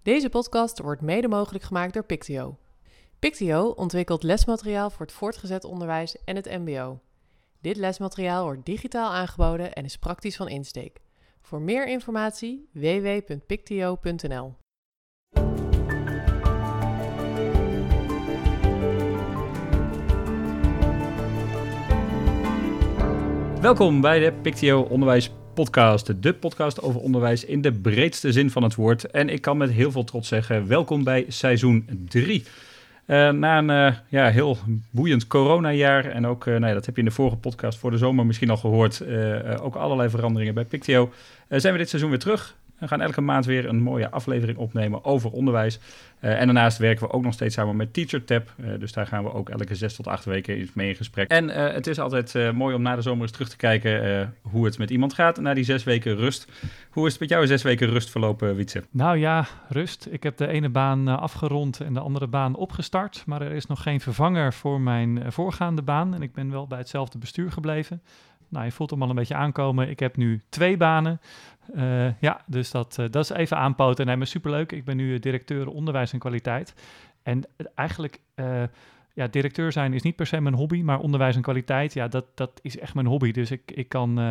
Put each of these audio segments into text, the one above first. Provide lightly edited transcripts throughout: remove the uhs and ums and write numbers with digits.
Deze podcast wordt mede mogelijk gemaakt door Pictio. Pictio ontwikkelt lesmateriaal voor het voortgezet onderwijs en het mbo. Dit lesmateriaal wordt digitaal aangeboden en is praktisch van insteek. Voor meer informatie www.pictio.nl. Welkom bij de Pictio Onderwijs Podcast, de podcast over onderwijs in de breedste zin van het woord. En ik kan met heel veel trots zeggen, welkom bij seizoen 3. Na een heel boeiend coronajaar en ook, dat heb je in de vorige podcast voor de zomer misschien al gehoord, ook allerlei veranderingen bij Pictio, zijn we dit seizoen weer terug. We gaan elke maand weer een mooie aflevering opnemen over onderwijs. En daarnaast werken we ook nog steeds samen met TeacherTap. Dus daar gaan we ook elke 6 tot 8 weken mee in gesprek. En het is altijd mooi om na de zomer eens terug te kijken hoe het met iemand gaat na die 6 weken rust. Hoe is het met jou 6 weken rust verlopen, Wietse? Nou ja, rust. Ik heb de ene baan afgerond en de andere baan opgestart. Maar er is nog geen vervanger voor mijn voorgaande baan. En ik ben wel bij hetzelfde bestuur gebleven. Nou, je voelt hem al een beetje aankomen. Ik heb nu 2 banen. Dus dat is even aanpoten. Nee, maar superleuk. Ik ben nu directeur onderwijs en kwaliteit. En eigenlijk, directeur zijn is niet per se mijn hobby, maar onderwijs en kwaliteit, ja, dat is echt mijn hobby. Dus ik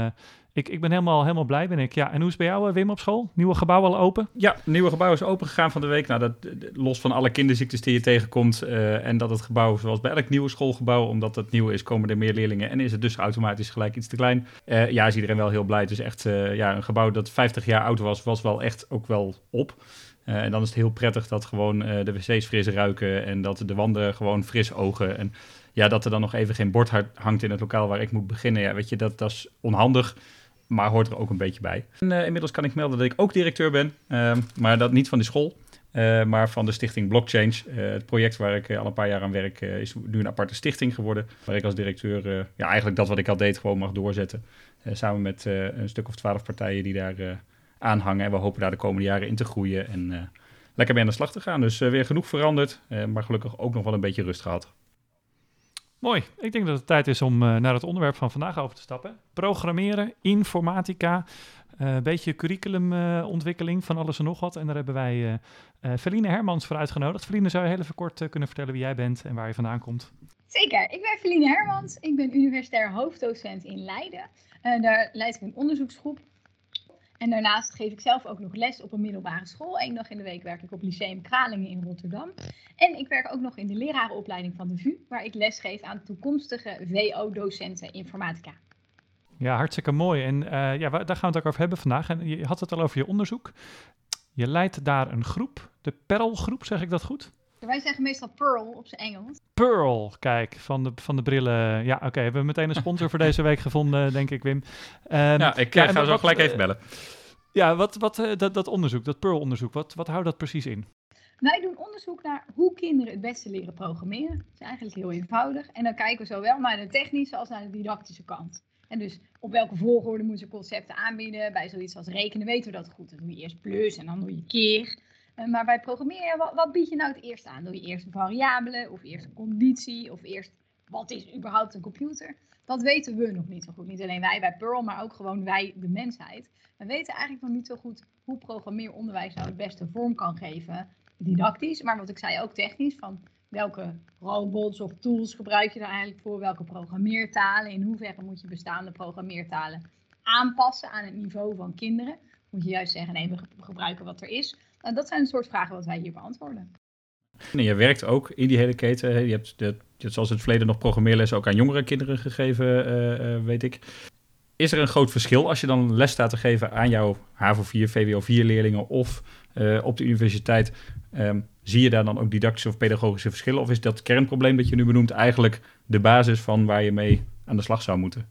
ben helemaal blij, ben ik. Ja, en hoe is het bij jou, Wim, op school? Nieuwe gebouw al open? Ja, het nieuwe gebouw is open gegaan van de week. Nou, los van alle kinderziektes die je tegenkomt en dat het gebouw, zoals bij elk nieuwe schoolgebouw, omdat het nieuw is, komen er meer leerlingen en is het dus automatisch gelijk iets te klein. Is iedereen wel heel blij. Het is echt een gebouw dat 50 jaar oud was wel echt ook wel op. En dan is het heel prettig dat gewoon de wc's fris ruiken en dat de wanden gewoon fris ogen. En ja, dat er dan nog even geen bord hangt in het lokaal waar ik moet beginnen. Ja, weet je, dat is onhandig, maar hoort er ook een beetje bij. En inmiddels kan ik melden dat ik ook directeur ben, maar dat niet van de school, maar van de stichting Blockchange. Het project waar ik al een paar jaar aan werk is nu een aparte stichting geworden, waar ik als directeur eigenlijk dat wat ik al deed gewoon mag doorzetten. Samen met een stuk of 12 partijen die daar aanhangen. En we hopen daar de komende jaren in te groeien en lekker mee aan de slag te gaan. Dus weer genoeg veranderd, maar gelukkig ook nog wel een beetje rust gehad. Mooi. Ik denk dat het tijd is om naar het onderwerp van vandaag over te stappen. Programmeren, informatica, een beetje curriculumontwikkeling van alles en nog wat. En daar hebben wij Feline Hermans voor uitgenodigd. Feline, zou je heel even kort kunnen vertellen wie jij bent en waar je vandaan komt? Zeker. Ik ben Feline Hermans. Ik ben universitair hoofddocent in Leiden. Daar leid ik een onderzoeksgroep. En daarnaast geef ik zelf ook nog les op een middelbare school. 1 dag in de week werk ik op Lyceum Kralingen in Rotterdam. En ik werk ook nog in de lerarenopleiding van de VU, waar ik les geef aan toekomstige VO-docenten informatica. Ja, hartstikke mooi. En daar gaan we het ook over hebben vandaag. En je had het al over je onderzoek. Je leidt daar een groep, de Perl-groep, zeg ik dat goed? Wij zeggen meestal Pearl op zijn Engels. Pearl, kijk, van de brillen. Ja, oké, hebben we meteen een sponsor voor deze week gevonden, denk ik, Wim. Ik ga zo gelijk even bellen. Dat onderzoek, dat Pearl-onderzoek, wat houdt dat precies in? Wij doen onderzoek naar hoe kinderen het beste leren programmeren. Dat is eigenlijk heel eenvoudig. En dan kijken we zowel naar de technische als naar de didactische kant. En dus op welke volgorde moeten ze concepten aanbieden. Bij zoiets als rekenen weten we dat goed. Dan doe je eerst plus en dan doe je keer. Maar bij programmeren, wat bied je nou het eerst aan? Doe je eerst een variabele of eerst een conditie of eerst wat is überhaupt een computer? Dat weten we nog niet zo goed. Niet alleen wij bij Pearl, maar ook gewoon wij, de mensheid. We weten eigenlijk nog niet zo goed hoe programmeeronderwijs nou het beste vorm kan geven. Didactisch, maar wat ik zei ook technisch. Van welke robots of tools gebruik je daar eigenlijk voor? Welke programmeertalen? In hoeverre moet je bestaande programmeertalen aanpassen aan het niveau van kinderen? Moet je juist zeggen, nee, we gebruiken wat er is. Dat zijn een soort vragen wat wij hier beantwoorden. En je werkt ook in die hele keten. Je hebt zoals in het verleden nog programmeerlessen ook aan jongere kinderen gegeven, weet ik. Is er een groot verschil als je dan les staat te geven aan jouw HAVO 4, VWO 4 leerlingen of op de universiteit? Zie je daar dan ook didactische of pedagogische verschillen? Of is dat kernprobleem dat je nu benoemt eigenlijk de basis van waar je mee aan de slag zou moeten?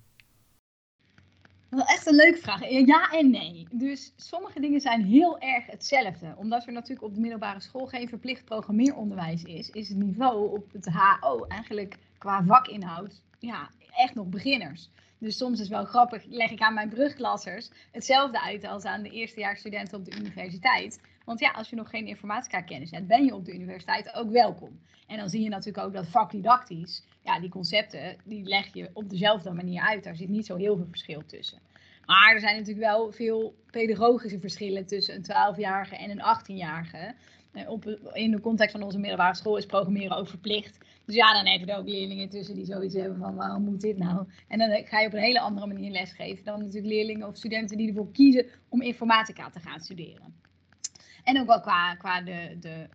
Wel echt een leuke vraag. Ja en nee. Dus sommige dingen zijn heel erg hetzelfde. Omdat er natuurlijk op de middelbare school geen verplicht programmeeronderwijs is het niveau op het HO eigenlijk qua vakinhoud echt nog beginners. Dus soms is het wel grappig, leg ik aan mijn brugklassers hetzelfde uit als aan de eerstejaarsstudenten op de universiteit. Want ja, als je nog geen informatica kennis hebt, ben je op de universiteit ook welkom. En dan zie je natuurlijk ook dat vakdidactisch, die concepten, die leg je op dezelfde manier uit. Daar zit niet zo heel veel verschil tussen. Maar er zijn natuurlijk wel veel pedagogische verschillen tussen een 12-jarige en een 18-jarige. In de context van onze middelbare school is programmeren ook verplicht. Dus ja, dan heb je er ook leerlingen tussen die zoiets hebben van waarom moet dit nou? En dan ga je op een hele andere manier lesgeven dan natuurlijk leerlingen of studenten die ervoor kiezen om informatica te gaan studeren. En ook wel qua de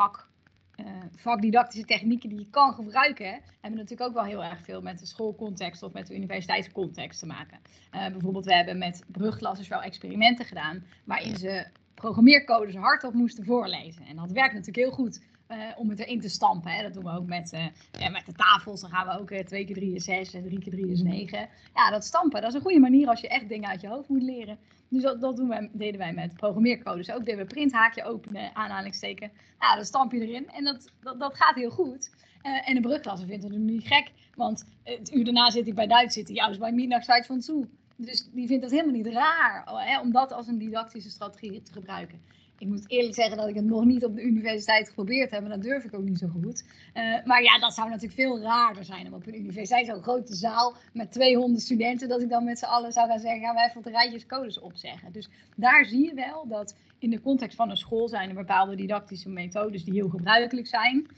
vakdidactische technieken die je kan gebruiken, hebben natuurlijk ook wel heel erg veel met de schoolcontext of met de universiteitscontext te maken. Bijvoorbeeld, we hebben met brugklassers wel experimenten gedaan waarin ze programmeercodes hardop moesten voorlezen. En dat werkt natuurlijk heel goed om het erin te stampen. Hè. Dat doen we ook met de tafels. Dan gaan we ook 2 keer 3 is 6 en 3 keer 3 is 9. Ja, dat stampen, dat is een goede manier als je echt dingen uit je hoofd moet leren. Dus dat deden wij met programmeercodes. Ook deden we printhaakje openen, aanhalingsteken. Nou, dan stamp je erin en dat gaat heel goed. En de brugklasse vindt het niet gek. Want het uur daarna zit hij bij Duits, zit hij juist bij Middagszeit van Zoe. Dus die vindt het helemaal niet raar om dat als een didactische strategie te gebruiken. Ik moet eerlijk zeggen dat ik het nog niet op de universiteit geprobeerd heb. En dat durf ik ook niet zo goed. Maar ja, dat zou natuurlijk veel raarder zijn. Om op een universiteit, zo'n grote zaal met 200 studenten. Dat ik dan met z'n allen zou gaan zeggen, gaan we even wat rijtjes codes opzeggen. Dus daar zie je wel dat in de context van een school zijn er bepaalde didactische methodes die heel gebruikelijk zijn.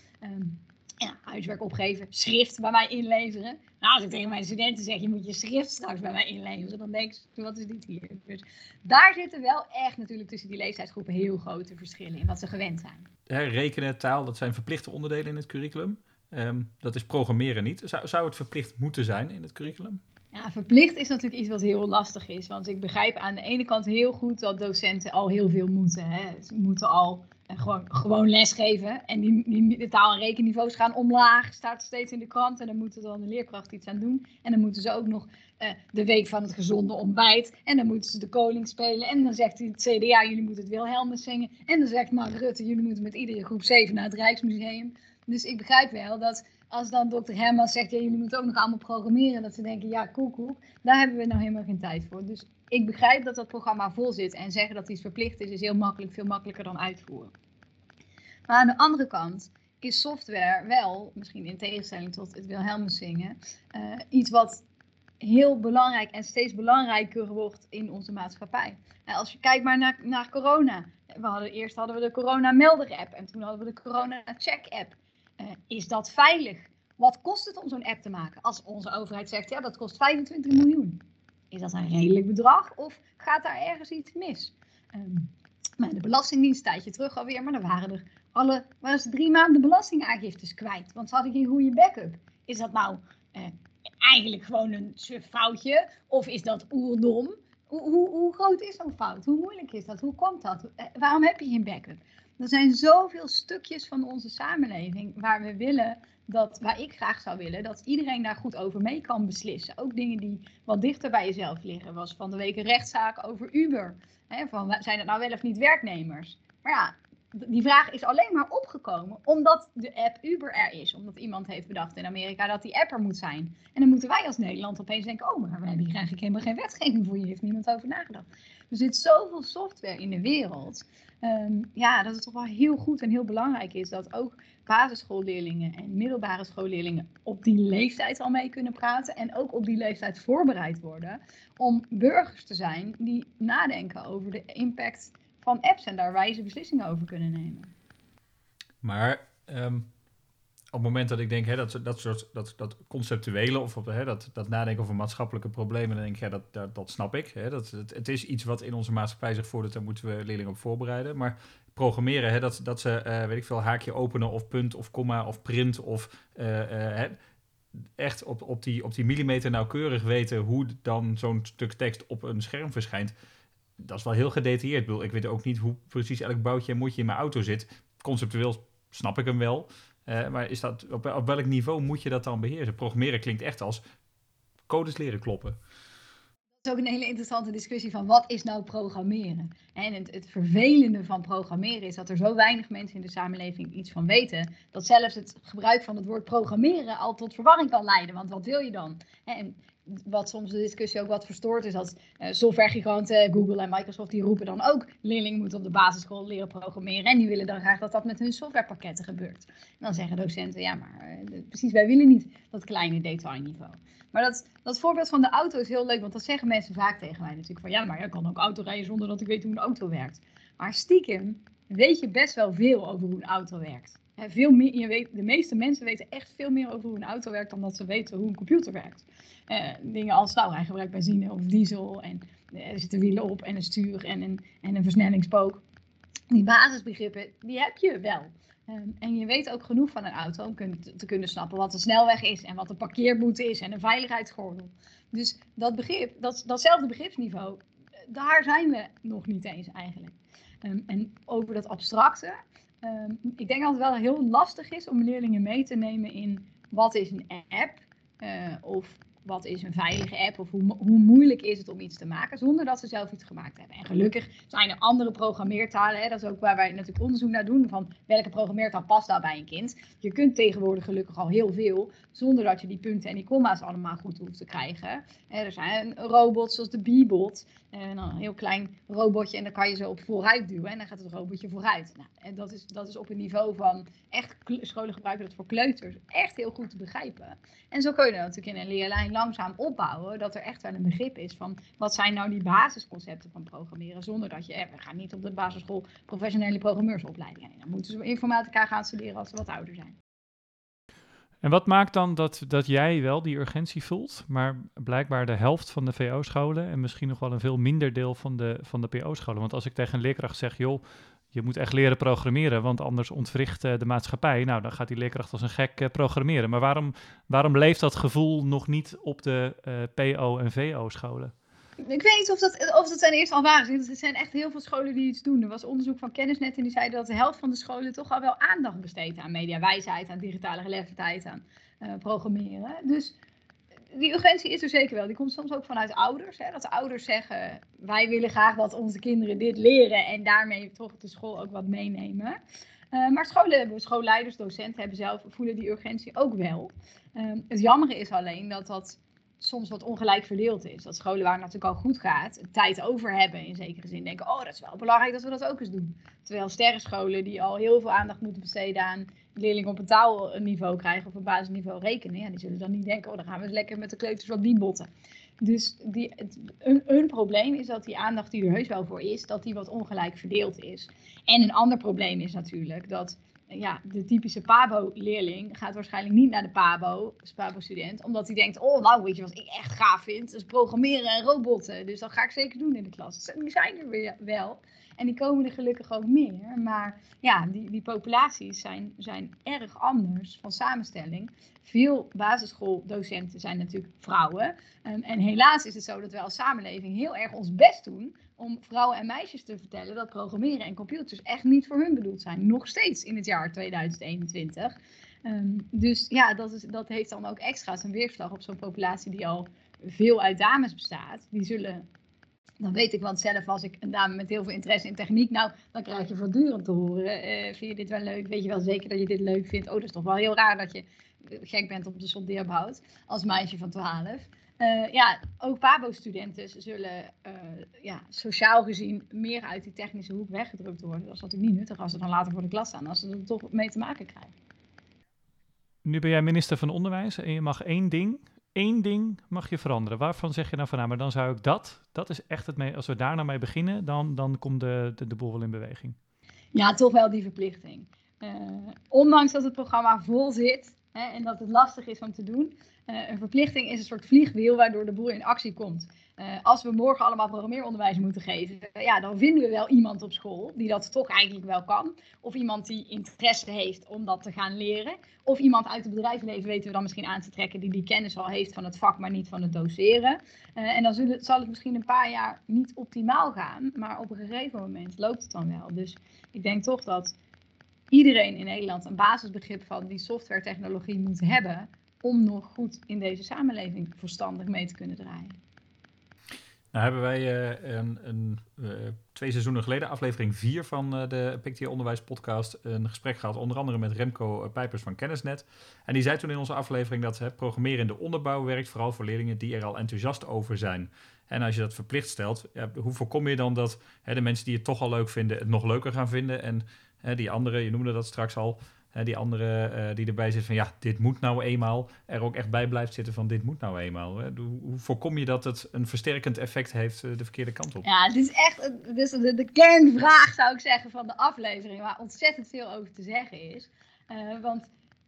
Huiswerk opgeven, schrift bij mij inleveren. Nou, als ik tegen mijn studenten zeg, je moet je schrift straks bij mij inleveren, dan denk ik, wat is dit hier? Dus daar zitten wel echt natuurlijk tussen die leeftijdsgroepen heel grote verschillen in wat ze gewend zijn. Rekenen, taal, dat zijn verplichte onderdelen in het curriculum. Dat is programmeren niet. Zou het verplicht moeten zijn in het curriculum? Ja, verplicht is natuurlijk iets wat heel lastig is. Want ik begrijp aan de ene kant heel goed dat docenten al heel veel moeten. Hè. Ze moeten al gewoon lesgeven. En de taal- en rekenniveaus gaan omlaag. Staat steeds in de krant. En dan moet er dan de leerkracht iets aan doen. En dan moeten ze ook nog de week van het gezonde ontbijt. En dan moeten ze de koning spelen. En dan zegt het CDA, jullie moeten het Wilhelmus zingen. En dan zegt Mark Rutte, jullie moeten met iedere groep 7 naar het Rijksmuseum. Dus ik begrijp wel dat als dan dokter Hermans zegt, ja, jullie moeten ook nog allemaal programmeren, dat ze denken, ja, koekoek, daar hebben we nou helemaal geen tijd voor. Dus ik begrijp dat dat programma vol zit en zeggen dat iets verplicht is heel makkelijk, veel makkelijker dan uitvoeren. Maar aan de andere kant is software wel, misschien in tegenstelling tot het Wilhelmus zingen, iets wat heel belangrijk en steeds belangrijker wordt in onze maatschappij. Als je kijkt maar naar corona. Eerst hadden we de corona-melder-app en toen hadden we de corona-check-app. Is dat veilig? Wat kost het om zo'n app te maken? Als onze overheid zegt, ja, dat kost 25 miljoen. Is dat een redelijk bedrag of gaat daar ergens iets mis? De Belastingdienst, een tijdje terug alweer, maar dan waren ze 3 maanden belastingaangiftes kwijt. Want ze hadden geen goede backup. Is dat nou eigenlijk gewoon een foutje? Of is dat oerdom? Hoe groot is zo'n fout? Hoe moeilijk is dat? Hoe komt dat? Waarom heb je geen backup? Er zijn zoveel stukjes van onze samenleving waar ik graag zou willen, dat iedereen daar goed over mee kan beslissen. Ook dingen die wat dichter bij jezelf liggen. Was van de week een rechtszaak over Uber. Zijn het nou wel of niet werknemers? Maar ja, die vraag is alleen maar opgekomen omdat de app Uber er is. Omdat iemand heeft bedacht in Amerika dat die app er moet zijn. En dan moeten wij als Nederland opeens denken, oh, maar we hebben hier eigenlijk helemaal geen wetgeving voor. Hier heeft niemand over nagedacht. Er zit zoveel software in de wereld. Dat het toch wel heel goed en heel belangrijk is dat ook basisschoolleerlingen en middelbare schoolleerlingen op die leeftijd al mee kunnen praten. En ook op die leeftijd voorbereid worden om burgers te zijn die nadenken over de impact van apps en daar wijze beslissingen over kunnen nemen. Maar op het moment dat ik denk, dat conceptuele of dat nadenken over maatschappelijke problemen, dan denk ik, dat snap ik. Het is iets wat in onze maatschappij zich voordoet, daar moeten we leerlingen op voorbereiden. Maar programmeren, dat ze, haakje openen of punt of komma of print of echt op die millimeter nauwkeurig weten hoe dan zo'n stuk tekst op een scherm verschijnt. Dat is wel heel gedetailleerd. Ik weet ook niet hoe precies elk boutje en moedje in mijn auto zit. Conceptueel snap ik hem wel. Maar is dat, op welk niveau moet je dat dan beheersen? Programmeren klinkt echt als codes leren kloppen. Dat is ook een hele interessante discussie van wat is nou programmeren? En het vervelende van programmeren is dat er zo weinig mensen in de samenleving iets van weten, dat zelfs het gebruik van het woord programmeren al tot verwarring kan leiden. Want wat wil je dan? En wat soms de discussie ook wat verstoort is dat softwaregiganten, Google en Microsoft, die roepen dan ook leerlingen moeten op de basisschool leren programmeren en die willen dan graag dat dat met hun softwarepakketten gebeurt. En dan zeggen docenten, ja maar precies, wij willen niet dat kleine detailniveau. Maar dat voorbeeld van de auto is heel leuk, want dat zeggen mensen vaak tegen mij natuurlijk van ja, maar je kan ook auto rijden zonder dat ik weet hoe een auto werkt. Maar stiekem weet je best wel veel over hoe een auto werkt. Veel meer, de meeste mensen weten echt veel meer over hoe een auto werkt dan dat ze weten hoe een computer werkt. Dingen als, nou, hij gebruikt benzine of diesel en er zitten wielen op en een stuur en een versnellingspook. Die basisbegrippen, die heb je wel. En je weet ook genoeg van een auto om te kunnen snappen wat de snelweg is en wat de parkeerboete is en een veiligheidsgordel. Dus datzelfde begripsniveau, daar zijn we nog niet eens eigenlijk. En over dat abstracte, ik denk dat het wel heel lastig is om leerlingen mee te nemen in wat is een app of wat is een veilige app of hoe moeilijk is het om iets te maken zonder dat ze zelf iets gemaakt hebben. En gelukkig zijn er andere programmeertalen, hè, dat is ook waar wij natuurlijk onderzoek naar doen van welke programmeertaal past daar bij een kind. Je kunt tegenwoordig gelukkig al heel veel zonder dat je die punten en die komma's allemaal goed hoeft te krijgen. Er zijn robots zoals de Bee-bot, een heel klein robotje en dan kan je zo op vooruit duwen en dan gaat het robotje vooruit. Nou, en dat is op een niveau van echt scholen gebruiken dat voor kleuters echt heel goed te begrijpen. En zo kun je dat natuurlijk in een leerlijn langzaam opbouwen, dat er echt wel een begrip is van wat zijn nou die basisconcepten van programmeren, zonder dat we gaan niet op de basisschool professionele programmeursopleiding. Dan moeten ze informatica gaan studeren als ze wat ouder zijn. En wat maakt dan dat jij wel die urgentie voelt, maar blijkbaar de helft van de VO-scholen en misschien nog wel een veel minder deel van de PO-scholen? Want als ik tegen een leerkracht zeg, joh, je moet echt leren programmeren, want anders ontwricht de maatschappij. Nou, dan gaat die leerkracht als een gek programmeren. Maar waarom leeft dat gevoel nog niet op de PO- en VO-scholen? Ik weet niet of dat ten eerste al waar is. Er zijn echt heel veel scholen die iets doen. Er was onderzoek van Kennisnet en die zeiden dat de helft van de scholen toch al wel aandacht besteedt aan mediawijsheid, aan digitale geletterdheid, aan programmeren. Dus die urgentie is er zeker wel. Die komt soms ook vanuit ouders. Hè? Dat de ouders zeggen, wij willen graag dat onze kinderen dit leren en daarmee toch de school ook wat meenemen. Maar schoolleiders, docenten voelen die urgentie ook wel. Het jammere is alleen dat soms wat ongelijk verdeeld is. Dat scholen waar het natuurlijk al goed gaat, tijd over hebben in zekere zin. Denken, oh dat is wel belangrijk dat we dat ook eens doen. Terwijl sterrenscholen die al heel veel aandacht moeten besteden aan leerlingen op een taalniveau krijgen of een basisniveau rekenen. Ja, die zullen dan niet denken, dan gaan we eens lekker met de kleuters wat biebotten. Dus een probleem is dat die aandacht die er heus wel voor is, dat die wat ongelijk verdeeld is. En een ander probleem is natuurlijk dat de typische PABO-leerling gaat waarschijnlijk niet naar de PABO-student, omdat hij denkt, oh nou weet je wat ik echt gaaf vind, dat is programmeren en robotten, dus dat ga ik zeker doen in de klas. Die zijn er weer wel en die komen er gelukkig ook meer, maar ja, die populaties zijn erg anders van samenstelling. Veel basisschooldocenten zijn natuurlijk vrouwen en helaas is het zo dat wij als samenleving heel erg ons best doen om vrouwen en meisjes te vertellen dat programmeren en computers echt niet voor hun bedoeld zijn. Nog steeds in het jaar 2021. Dus ja, dat heeft dan ook extra zijn weerslag op zo'n populatie die al veel uit dames bestaat. Die zullen, dan weet ik, want zelf was ik een dame met heel veel interesse in techniek. Nou, dan krijg je voortdurend te horen, vind je dit wel leuk? Weet je wel zeker dat je dit leuk vindt? Oh, dat is toch wel heel raar dat je gek bent op de soldeerbout als meisje van 12. Ook PABO-studenten zullen sociaal gezien meer uit die technische hoek weggedrukt worden. Dat is natuurlijk niet nuttig als ze dan later voor de klas staan, als ze er toch mee te maken krijgen. Nu ben jij minister van Onderwijs en je mag één ding mag je veranderen. Waarvan zeg je nou van, maar dan zou ik dat is echt als we daar nou mee beginnen, dan komt de boel wel in beweging. Ja, toch wel die verplichting. Ondanks dat het programma vol zit en dat het lastig is om te doen, een verplichting is een soort vliegwiel waardoor de boel in actie komt. Als we morgen allemaal programmeeronderwijs moeten geven, dan vinden we wel iemand op school die dat toch eigenlijk wel kan. Of iemand die interesse heeft om dat te gaan leren. Of iemand uit het bedrijfsleven weten we dan misschien aan te trekken die kennis al heeft van het vak, maar niet van het doseren. En dan zal het misschien een paar jaar niet optimaal gaan, maar op een gegeven moment loopt het dan wel. Dus ik denk toch dat iedereen in Nederland een basisbegrip van die softwaretechnologie moet hebben om nog goed in deze samenleving verstandig mee te kunnen draaien. Nou hebben wij 2 seizoenen geleden, aflevering 4 van de Pictio Onderwijs podcast, een gesprek gehad, onder andere met Remco Pijpers van Kennisnet. En die zei toen in onze aflevering dat programmeren in de onderbouw werkt, vooral voor leerlingen die er al enthousiast over zijn. En als je dat verplicht stelt, hoe voorkom je dan dat de mensen die het toch al leuk vinden, het nog leuker gaan vinden? En die anderen, je noemde dat straks al, die andere die erbij zit van dit moet nou eenmaal, er ook echt bij blijft zitten van dit moet nou eenmaal. Hoe voorkom je dat het een versterkend effect heeft de verkeerde kant op? Ja, het is echt de kernvraag, zou ik zeggen, van de aflevering, waar ontzettend veel over te zeggen is. Want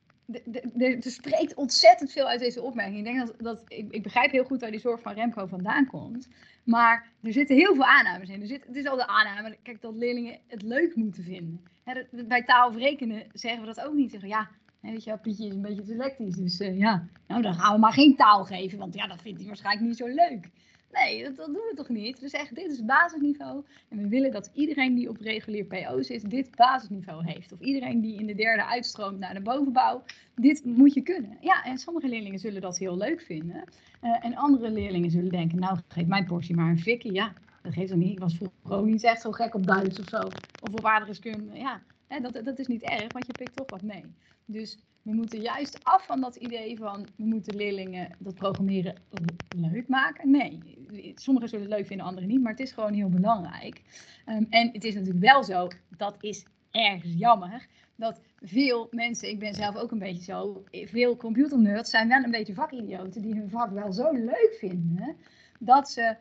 er spreekt ontzettend veel uit deze opmerking. Ik denk dat ik begrijp heel goed waar die zorg van Remco vandaan komt. Maar er zitten heel veel aannames in. Het is al de aanname, kijk, dat leerlingen het leuk moeten vinden. Bij taal of rekenen zeggen we dat ook niet. Zeggen, weet je wel, Pietje is een beetje dyslectisch. Dus nou dan gaan we maar geen taal geven. Want dat vindt hij waarschijnlijk niet zo leuk. Nee, dat doen we toch niet. We zeggen, dit is het basisniveau. En we willen dat iedereen die op regulier PO zit, dit basisniveau heeft. Of iedereen die in de 3e uitstroomt naar de bovenbouw, dit moet je kunnen. Ja, en sommige leerlingen zullen dat heel leuk vinden. En andere leerlingen zullen denken, nou, geef mijn portie maar een fikkie. Ja, dat geeft dan niet. Ik was vroeger ook niet echt zo gek op Duits of zo. Of op aardrijkskunde. Ja, dat is niet erg, want je pikt toch wat mee. Dus we moeten juist af van dat idee van we moeten leerlingen dat programmeren leuk maken. Nee, sommigen zullen het leuk vinden, anderen niet, maar het is gewoon heel belangrijk. En het is natuurlijk wel zo, dat is ergens jammer, dat veel mensen, ik ben zelf ook een beetje zo, veel computernerds zijn wel een beetje vakidioten die hun vak wel zo leuk vinden, dat ze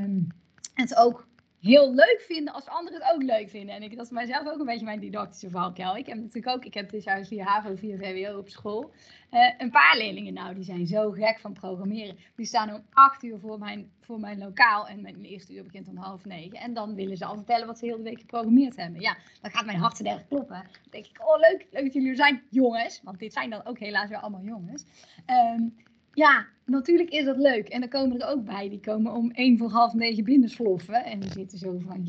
het ook heel leuk vinden als anderen het ook leuk vinden. En dat is mijzelf ook een beetje mijn didactische valkuil. Ik heb dit jaar via HAVO, via VWO op school. Een paar leerlingen die zijn zo gek van programmeren. Die staan om 8 uur voor mijn lokaal en mijn eerste uur begint om 8:30. En dan willen ze al vertellen wat ze heel de week geprogrammeerd hebben. Ja, dan gaat mijn hart te erg kloppen. Dan denk ik, oh leuk dat jullie er zijn, jongens. Want dit zijn dan ook helaas weer allemaal jongens. Ja, natuurlijk is dat leuk. En dan komen er ook bij, die komen om 8:45 binnensloffen. En die zitten zo van,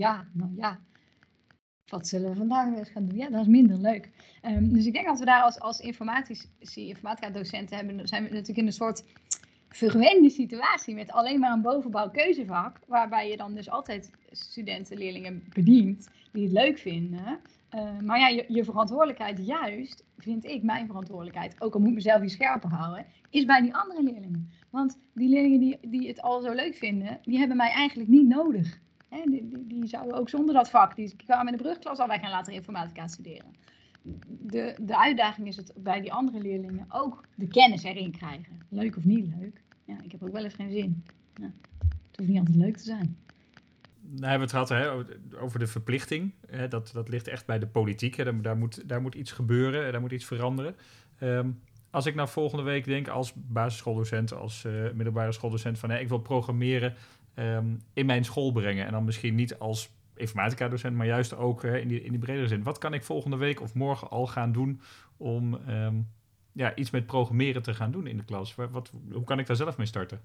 wat zullen we vandaag eens gaan doen? Ja, dat is minder leuk. Dus ik denk dat we daar als informatica docenten hebben, zijn we natuurlijk in een soort verwende situatie met alleen maar een bovenbouwkeuzevak. Waarbij je dan dus altijd studenten, leerlingen bedient die het leuk vinden. Maar je verantwoordelijkheid juist, vind ik, mijn verantwoordelijkheid, ook al moet ik mezelf hier scherper houden, is bij die andere leerlingen. Want die leerlingen die het al zo leuk vinden, die hebben mij eigenlijk niet nodig. Die zouden ook zonder dat vak, die kwamen in de brugklas al, wij gaan later informatica studeren. De uitdaging is het bij die andere leerlingen ook de kennis erin krijgen. Leuk of niet leuk. Ja, ik heb ook wel eens geen zin. Ja, het hoeft niet altijd leuk te zijn. Nou, hebben we het gehad over de verplichting. Dat ligt echt bij de politiek. Daar moet iets gebeuren, daar moet iets veranderen. Als ik nou volgende week denk als basisschooldocent, als middelbare schooldocent van ik wil programmeren in mijn school brengen. En dan misschien niet als informatica docent, maar juist ook in die bredere zin. Wat kan ik volgende week of morgen al gaan doen om iets met programmeren te gaan doen in de klas? Hoe kan ik daar zelf mee starten?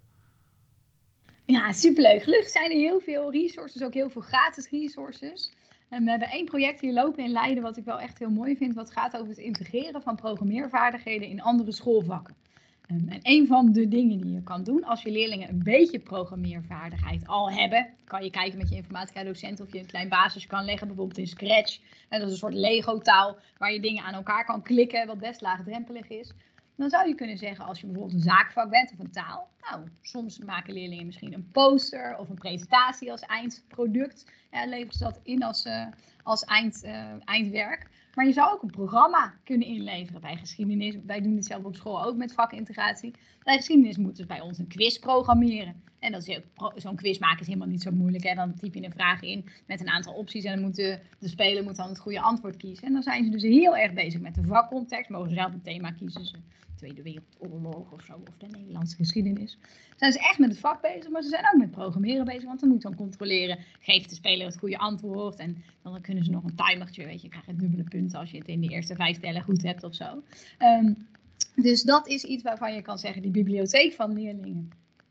Ja, superleuk. Gelukkig zijn er heel veel resources, ook heel veel gratis resources. En we hebben 1 project hier lopen in Leiden, wat ik wel echt heel mooi vind, wat gaat over het integreren van programmeervaardigheden in andere schoolvakken. En een van de dingen die je kan doen, als je leerlingen een beetje programmeervaardigheid al hebben, kan je kijken met je informatica docent of je een klein basis kan leggen, bijvoorbeeld in Scratch. En dat is een soort Lego-taal waar je dingen aan elkaar kan klikken, wat best laagdrempelig is. Dan zou je kunnen zeggen, als je bijvoorbeeld een zaakvak bent of een taal, nou, soms maken leerlingen misschien een poster of een presentatie als eindproduct. Ja, leveren ze dat in als eindwerk. Maar je zou ook een programma kunnen inleveren bij geschiedenis. Wij doen dit zelf op school ook met vakintegratie. Bij geschiedenis moeten ze bij ons een quiz programmeren. En dat is zo'n quiz maken is helemaal niet zo moeilijk. Hè? Dan typ je een vraag in met een aantal opties en dan moet de speler moet dan het goede antwoord kiezen. En dan zijn ze dus heel erg bezig met de vakcontext. Mogen ze zelf een thema kiezen. Tweede Wereldoorlog of zo, of de Nederlandse geschiedenis. Zijn ze echt met het vak bezig, maar ze zijn ook met programmeren bezig, want dan moet dan controleren, geeft de speler het goede antwoord en dan kunnen ze nog een timertje, weet je, krijg je dubbele punten als je het in de eerste 5 tellen goed hebt of zo. Dus dat is iets waarvan je kan zeggen, die bibliotheek van leerlingen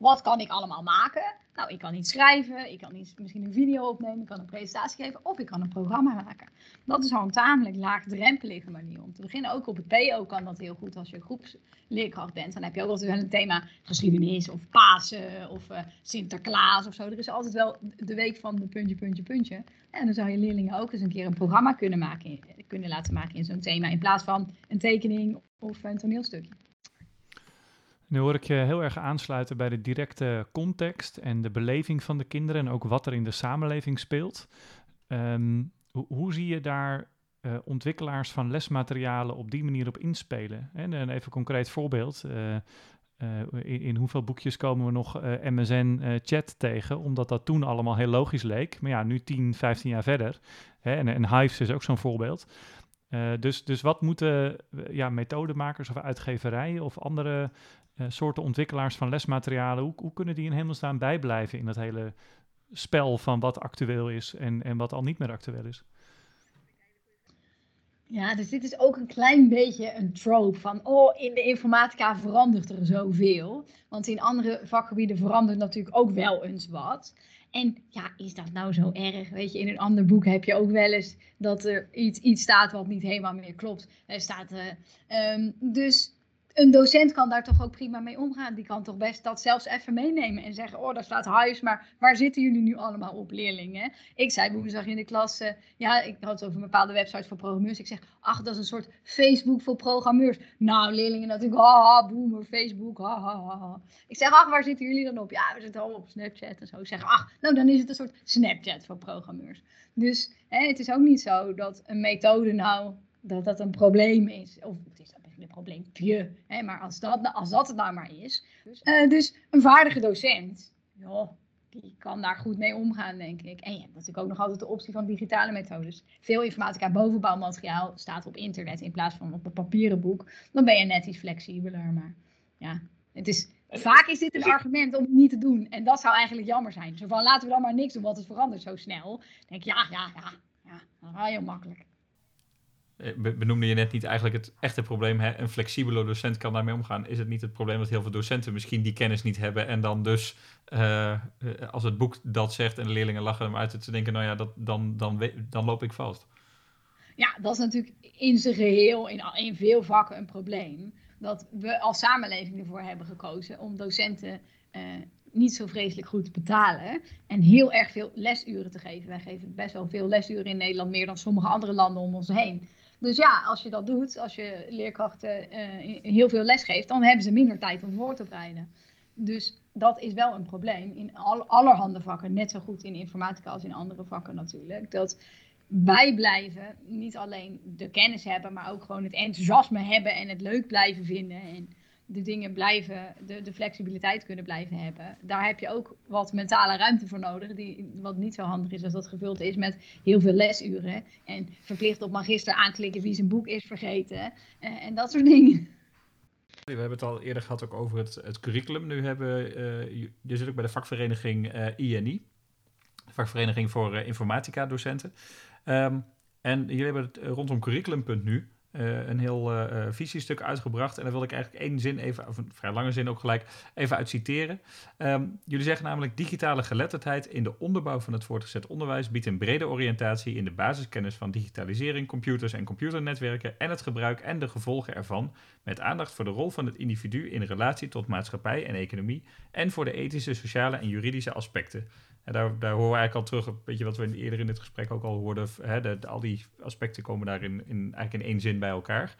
wat kan ik allemaal maken? Nou, ik kan iets schrijven, ik kan misschien een video opnemen, ik kan een presentatie geven of ik kan een programma maken. Dat is al een tamelijk laagdrempelige manier om te beginnen. Ook op het PO kan dat heel goed als je groepsleerkracht bent. Dan heb je ook altijd wel een thema geschiedenis of Pasen of Sinterklaas of zo. Er is altijd wel de week van de puntje. En dan zou je leerlingen ook eens een keer een programma kunnen laten maken in zo'n thema. In plaats van een tekening of een toneelstukje. Nu hoor ik je heel erg aansluiten bij de directe context en de beleving van de kinderen en ook wat er in de samenleving speelt. Hoe zie je daar ontwikkelaars van lesmaterialen op die manier op inspelen? En even een concreet voorbeeld. In hoeveel boekjes komen we nog MSN-chat tegen? Omdat dat toen allemaal heel logisch leek. Maar ja, nu 10, 15 jaar verder. En Hives is ook zo'n voorbeeld. Dus wat moeten methodemakers of uitgeverijen of andere soorten ontwikkelaars van lesmaterialen, hoe kunnen die in hemelsnaam bijblijven in dat hele spel van wat actueel is en wat al niet meer actueel is? Ja, dus dit is ook een klein beetje een trope van, in de informatica verandert er zoveel. Want in andere vakgebieden verandert natuurlijk ook wel eens wat. En ja, is dat nou zo erg? Weet je, in een ander boek heb je ook wel eens dat er iets staat wat niet helemaal meer klopt. Dus een docent kan daar toch ook prima mee omgaan. Die kan toch best dat zelfs even meenemen en zeggen, daar staat huis, maar waar zitten jullie nu allemaal op, leerlingen? Ik zei woensdag in de klas, ik had het over een bepaalde website voor programmeurs. Ik zeg, dat is een soort Facebook voor programmeurs. Nou, leerlingen natuurlijk, boomer, Facebook, Ik zeg, waar zitten jullie dan op? Ja, we zitten allemaal op Snapchat en zo. Ik zeg, dan is het een soort Snapchat voor programmeurs. Dus het is ook niet zo dat een methode dat een probleem is. Of het is een probleempje, maar als dat het nou maar is. Dus een vaardige docent, die kan daar goed mee omgaan, denk ik. En je hebt natuurlijk ook nog altijd de optie van digitale methodes. Veel informatica bovenbouwmateriaal staat op internet in plaats van op een papieren boek. Dan ben je net iets flexibeler, maar ja, vaak is dit een argument om het niet te doen. En dat zou eigenlijk jammer zijn. Zo van, laten we dan maar niks doen, want het verandert zo snel. Dan denk ik, dat is heel makkelijk. Benoemde je net niet eigenlijk het echte probleem, een flexibele docent kan daarmee omgaan. Is het niet het probleem dat heel veel docenten misschien die kennis niet hebben en dan dus als het boek dat zegt en de leerlingen lachen hem uit te denken, dan loop ik vast. Ja, dat is natuurlijk in zijn geheel, in veel vakken een probleem. Dat we als samenleving ervoor hebben gekozen om docenten niet zo vreselijk goed te betalen en heel erg veel lesuren te geven. Wij geven best wel veel lesuren in Nederland, meer dan sommige andere landen om ons heen. Dus ja, als je dat doet, als je leerkrachten heel veel les geeft, dan hebben ze minder tijd om voor te bereiden. Dus dat is wel een probleem in allerhande vakken, net zo goed in informatica als in andere vakken natuurlijk. Dat wij blijven niet alleen de kennis hebben, maar ook gewoon het enthousiasme hebben en het leuk blijven vinden en de dingen blijven, de flexibiliteit kunnen blijven hebben. Daar heb je ook wat mentale ruimte voor nodig, wat niet zo handig is als dat gevuld is met heel veel lesuren. En verplicht op magister aanklikken wie zijn boek is vergeten en dat soort dingen. We hebben het al eerder gehad ook over het curriculum. Nu je zit ook bij de vakvereniging INI, de vakvereniging voor informatica docenten. En jullie hebben het rondom curriculum.nu een heel visiestuk uitgebracht. En daar wil ik eigenlijk één zin even, of een vrij lange zin ook gelijk, even uit citeren. Jullie zeggen namelijk: digitale geletterdheid in de onderbouw van het voortgezet onderwijs biedt een brede oriëntatie in de basiskennis van digitalisering, computers en computernetwerken en het gebruik en de gevolgen ervan, met aandacht voor de rol van het individu in relatie tot maatschappij en economie en voor de ethische, sociale en juridische aspecten. En daar horen we eigenlijk al terug, een beetje wat we eerder in dit gesprek ook al hoorden. Al die aspecten komen daar eigenlijk in één zin bij elkaar.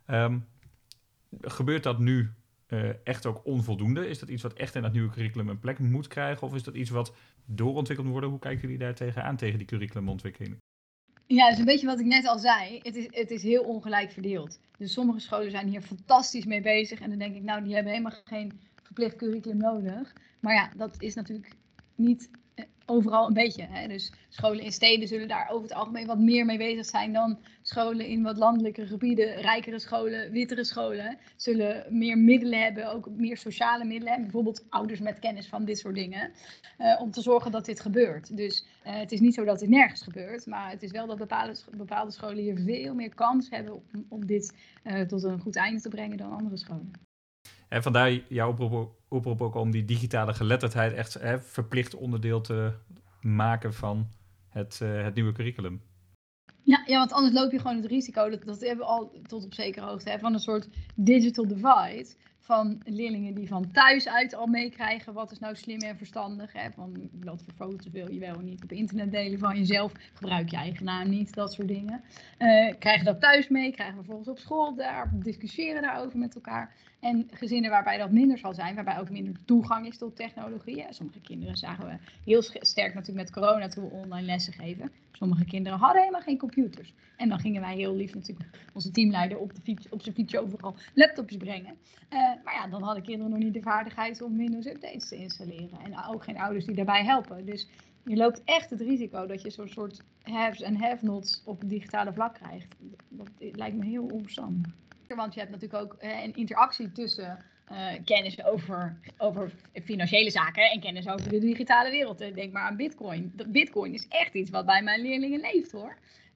Gebeurt dat nu echt ook onvoldoende? Is dat iets wat echt in dat nieuwe curriculum een plek moet krijgen? Of is dat iets wat doorontwikkeld moet worden? Hoe kijken jullie daar tegenaan, tegen die curriculumontwikkeling? Ja, dat is een beetje wat ik net al zei. Het is heel ongelijk verdeeld. Dus sommige scholen zijn hier fantastisch mee bezig. En dan denk ik, die hebben helemaal geen verplicht curriculum nodig. Maar ja, dat is natuurlijk niet overal een beetje. Dus scholen in steden zullen daar over het algemeen wat meer mee bezig zijn dan scholen in wat landelijke gebieden. Rijkere scholen, wittere scholen zullen meer middelen hebben, ook meer sociale middelen hebben. Bijvoorbeeld ouders met kennis van dit soort dingen. Om te zorgen dat dit gebeurt. Dus het is niet zo dat dit nergens gebeurt. Maar het is wel dat bepaalde scholen hier veel meer kans hebben om dit tot een goed einde te brengen dan andere scholen. En vandaar jouw oproep ook om die digitale geletterdheid echt verplicht onderdeel te maken van het nieuwe curriculum. Ja, want anders loop je gewoon het risico, dat hebben we al tot op zekere hoogte, van een soort digital divide. Van leerlingen die van thuis uit al meekrijgen wat is nou slim en verstandig. Van wat voor foto's wil je wel en niet op internet delen van jezelf. Gebruik je eigen naam niet, dat soort dingen. Krijgen dat thuis mee, krijgen we vervolgens op school, daar discussiëren daarover met elkaar. En gezinnen waarbij dat minder zal zijn, waarbij ook minder toegang is tot technologie. Sommige kinderen zagen we heel sterk natuurlijk met corona toen we online lessen geven. Sommige kinderen hadden helemaal geen computers. En dan gingen wij heel lief natuurlijk onze teamleider op zijn fietsje overal laptops brengen. Maar ja, dan hadden kinderen nog niet de vaardigheid om Windows updates te installeren. En ook geen ouders die daarbij helpen. Dus je loopt echt het risico dat je zo'n soort haves en have-nots op het digitale vlak krijgt. Dat lijkt me heel onverstandig. Want je hebt natuurlijk ook een interactie tussen kennis over financiële zaken en kennis over de digitale wereld. Denk maar aan Bitcoin. Bitcoin is echt iets wat bij mijn leerlingen leeft, hoor.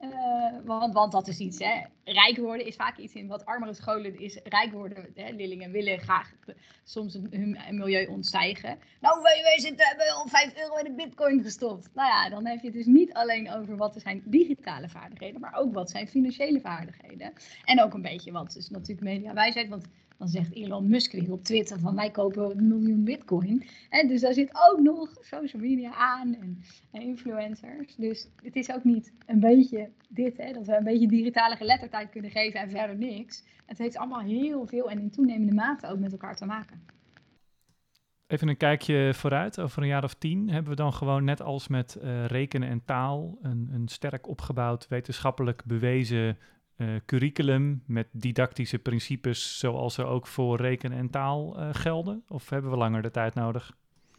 Want dat is iets, rijk worden is vaak iets in wat armere scholen is. Rijk worden, leerlingen willen graag soms hun milieu ontstijgen. Nou, wij hebben al €5 in de bitcoin gestopt. Nou ja, dan heb je het dus niet alleen over wat zijn digitale vaardigheden, maar ook wat zijn financiële vaardigheden. En ook een beetje wat is natuurlijk mediawijsheid, want dan zegt Elon Musk weer op Twitter van wij kopen 1 miljoen bitcoin. Dus daar zit ook nog social media aan en influencers. Dus het is ook niet een beetje dit, dat we een beetje digitale geletterdheid kunnen geven en verder niks. Het heeft allemaal heel veel en in toenemende mate ook met elkaar te maken. Even een kijkje vooruit. Over een jaar of 10 hebben we dan gewoon net als met rekenen en taal een sterk opgebouwd, wetenschappelijk bewezen curriculum met didactische principes zoals ze ook voor rekenen en taal gelden? Of hebben we langer de tijd nodig?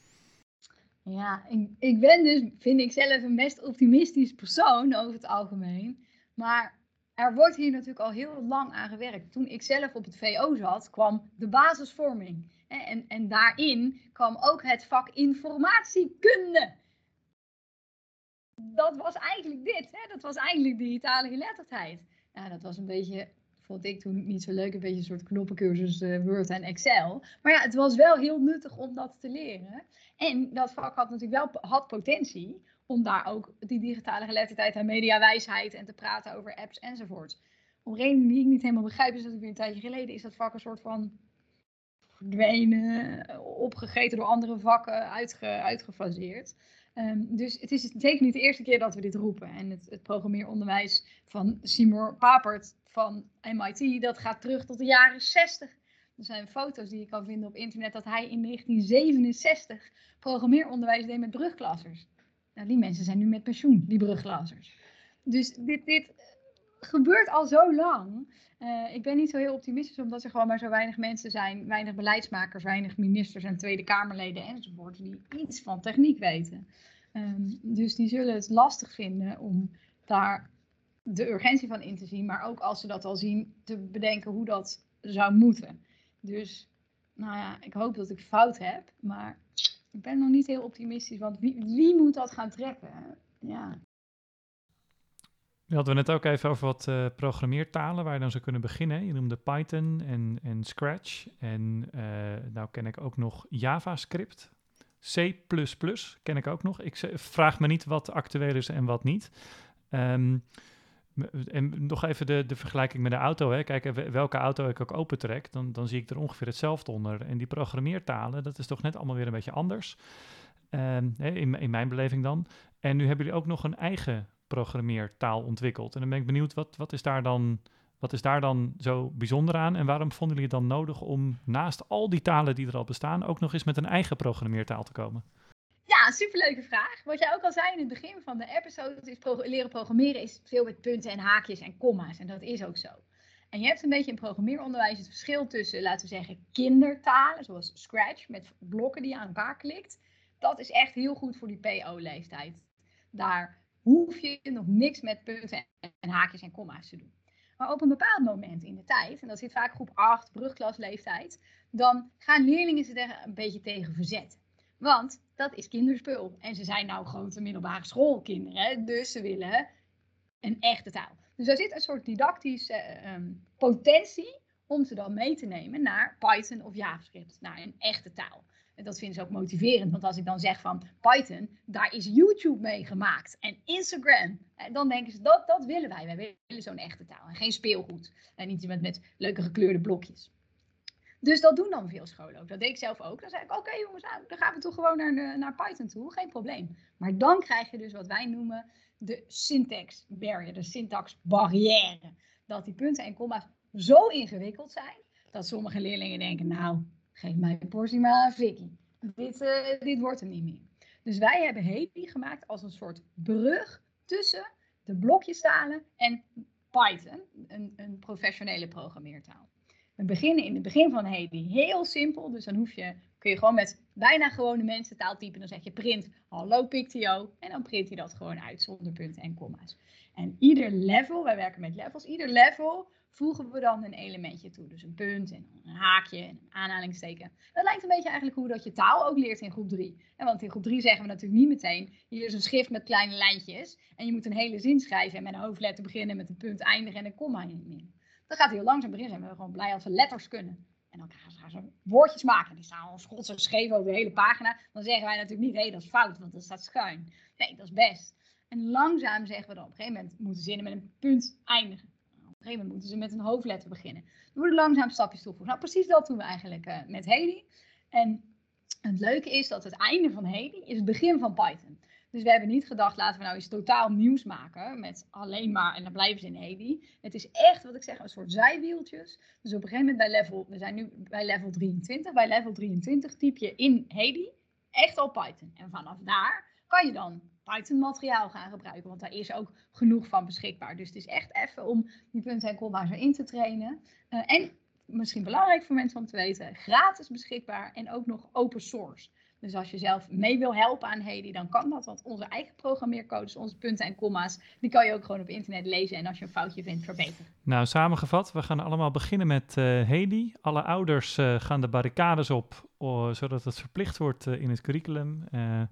Ja, ik ben dus, vind ik zelf, een best optimistisch persoon over het algemeen. Maar er wordt hier natuurlijk al heel lang aan gewerkt. Toen ik zelf op het VO zat, kwam de basisvorming. En daarin kwam ook het vak informatiekunde. Dat was eigenlijk dit. Dat was eigenlijk digitale geletterdheid. Ja, dat was een beetje, vond ik toen niet zo leuk, een beetje een soort knoppencursus Word en Excel. Maar ja, het was wel heel nuttig om dat te leren. En dat vak had natuurlijk wel potentie om daar ook die digitale geletterdheid en mediawijsheid en te praten over apps enzovoort. Om redenen die ik niet helemaal begrijp, is dat weer een tijdje geleden is dat vak een soort van verdwenen, opgegeten door andere vakken, uitgefaseerd. Dus het is zeker niet de eerste keer dat we dit roepen. En het programmeeronderwijs van Seymour Papert van MIT, dat gaat terug tot de jaren 60. Er zijn foto's die je kan vinden op internet dat hij in 1967 programmeeronderwijs deed met brugklassers. Nou, die mensen zijn nu met pensioen, die brugklassers. Dus dit gebeurt al zo lang. Ik ben niet zo heel optimistisch omdat er gewoon maar zo weinig mensen zijn, weinig beleidsmakers, weinig ministers en Tweede Kamerleden enzovoort die iets van techniek weten. Dus die zullen het lastig vinden om daar de urgentie van in te zien, maar ook als ze dat al zien, te bedenken hoe dat zou moeten. Dus, nou ja, ik hoop dat ik fout heb, maar ik ben nog niet heel optimistisch, want wie moet dat gaan trekken? Ja. We hadden net ook even over wat programmeertalen waar je dan zou kunnen beginnen. Je noemde Python en Scratch. En nou ken ik ook nog JavaScript. C++ ken ik ook nog. Ik vraag me niet wat actueel is en wat niet. En nog even de vergelijking met de auto. Hè. Kijk, welke auto ik ook opentrek, dan zie ik er ongeveer hetzelfde onder. En die programmeertalen, dat is toch net allemaal weer een beetje anders. In mijn beleving dan. En nu hebben jullie ook nog een eigen programmeertaal ontwikkeld. En dan ben ik benieuwd, wat is daar dan zo bijzonder aan? En waarom vonden jullie het dan nodig om naast al die talen die er al bestaan, ook nog eens met een eigen programmeertaal te komen? Ja, superleuke vraag. Wat jij ook al zei in het begin van de episode, is leren programmeren is veel met punten en haakjes en komma's. En dat is ook zo. En je hebt een beetje in programmeeronderwijs het verschil tussen, laten we zeggen, kindertalen, zoals Scratch, met blokken die je aan elkaar klikt. Dat is echt heel goed voor die PO-leeftijd. Daar hoef je nog niks met punten en haakjes en komma's te doen. Maar op een bepaald moment in de tijd, en dat zit vaak groep 8, brugklasleeftijd, dan gaan leerlingen zich er een beetje tegen verzetten. Want dat is kinderspul. En ze zijn nou grote middelbare schoolkinderen, dus ze willen een echte taal. Dus daar zit een soort didactische potentie om ze dan mee te nemen naar Python of JavaScript, naar een echte taal. En dat vinden ze ook motiverend, want als ik dan zeg van Python, daar is YouTube mee gemaakt en Instagram. Dan denken ze, dat willen wij. Wij willen zo'n echte taal en geen speelgoed. En niet iemand met leuke gekleurde blokjes. Dus dat doen dan veel scholen ook. Dat deed ik zelf ook. Dan zei ik, oké, jongens, nou, dan gaan we toch gewoon naar Python toe. Geen probleem. Maar dan krijg je dus wat wij noemen de syntax barrier, de syntax barrière. Dat die punten en komma's zo ingewikkeld zijn, dat sommige leerlingen denken, nou, geef mij een portie maar Vicky. Dit wordt hem niet meer. Dus wij hebben Hedi gemaakt als een soort brug tussen de blokjestalen en Python, een professionele programmeertaal. We beginnen in het begin van Hedi heel simpel, dus dan kun je gewoon met bijna gewone mensentaal typen. Dan zeg je print, hallo Pictio, en dan print hij dat gewoon uit zonder punten en komma's. En ieder level, wij werken met levels, ieder level voegen we dan een elementje toe. Dus een punt en een haakje en een aanhalingsteken. Dat lijkt een beetje eigenlijk hoe dat je taal ook leert in groep 3. Want in groep 3 zeggen we natuurlijk niet meteen, hier is een schrift met kleine lijntjes en je moet een hele zin schrijven en met een hoofdletter beginnen, met een punt eindigen en een komma in. Dat gaat heel langzaam beginnen. Zijn we gewoon blij als we letters kunnen. En dan gaan ze woordjes maken. Die staan al schots geschreven over de hele pagina. Dan zeggen wij natuurlijk niet, dat is fout, want dat staat schuin. Nee, dat is best. En langzaam zeggen we dan, op een gegeven moment moeten zinnen met een punt eindigen. Op een gegeven moment moeten ze met een hoofdletter beginnen. We moeten langzaam stapjes toevoegen. Nou, precies dat doen we eigenlijk met Hedi. En het leuke is dat het einde van Hedi is het begin van Python. Dus we hebben niet gedacht, laten we nou eens totaal nieuws maken met alleen maar, en dan blijven ze in Hedi. Het is echt, wat ik zeg, een soort zijwieltjes. Dus op een gegeven moment we zijn nu bij level 23. Bij level 23 typ je in Hedi echt al Python. En vanaf daar kan je dan Python materiaal gaan gebruiken, want daar is ook genoeg van beschikbaar. Dus het is echt even om die punten en komma's erin te trainen. En misschien belangrijk voor mensen om te weten, gratis beschikbaar en ook nog open source. Dus als je zelf mee wil helpen aan Hedi, dan kan dat. Want onze eigen programmeercodes, onze punten en komma's, die kan je ook gewoon op internet lezen. En als je een foutje vindt, verbeteren. Nou, samengevat, we gaan allemaal beginnen met Hedi. Alle ouders gaan de barricades op, zodat het verplicht wordt in het curriculum.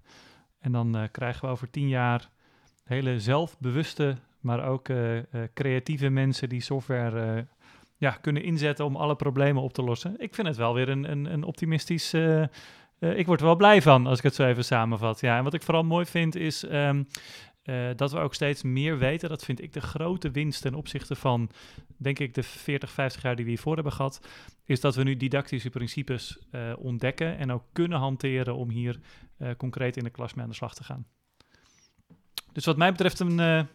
En dan krijgen we over 10 jaar hele zelfbewuste, maar ook creatieve mensen die software kunnen inzetten om alle problemen op te lossen. Ik vind het wel weer een optimistisch... ik word er wel blij van, als ik het zo even samenvat. Ja, en wat ik vooral mooi vind is dat we ook steeds meer weten. Dat vind ik de grote winst ten opzichte van, denk ik, de 40, 50 jaar die we hiervoor hebben gehad. Is dat we nu didactische principes ontdekken en ook kunnen hanteren om hier concreet in de klas mee aan de slag te gaan. Dus wat mij betreft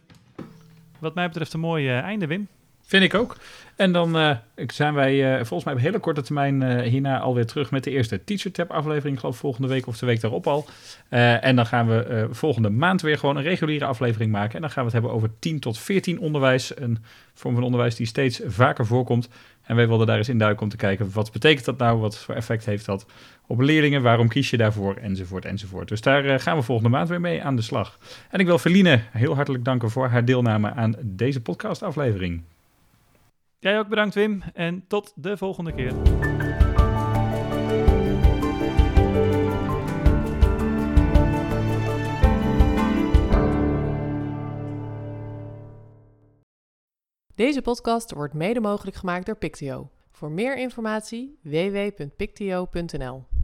een mooi einde, Wim. Vind ik ook. En dan zijn wij volgens mij op hele korte termijn hierna alweer terug met de eerste Teacher Tab aflevering. Ik geloof volgende week of de week daarop al. En dan gaan we volgende maand weer gewoon een reguliere aflevering maken. En dan gaan we het hebben over 10 tot 14 onderwijs. Een vorm van onderwijs die steeds vaker voorkomt. En wij wilden daar eens induiken om te kijken, wat betekent dat nou? Wat voor effect heeft dat op leerlingen? Waarom kies je daarvoor? Enzovoort, enzovoort. Dus daar gaan we volgende maand weer mee aan de slag. En ik wil Feline heel hartelijk danken voor haar deelname aan deze podcastaflevering. Jij ook bedankt, Wim. En tot de volgende keer. Deze podcast wordt mede mogelijk gemaakt door Pictio. Voor meer informatie www.pictio.nl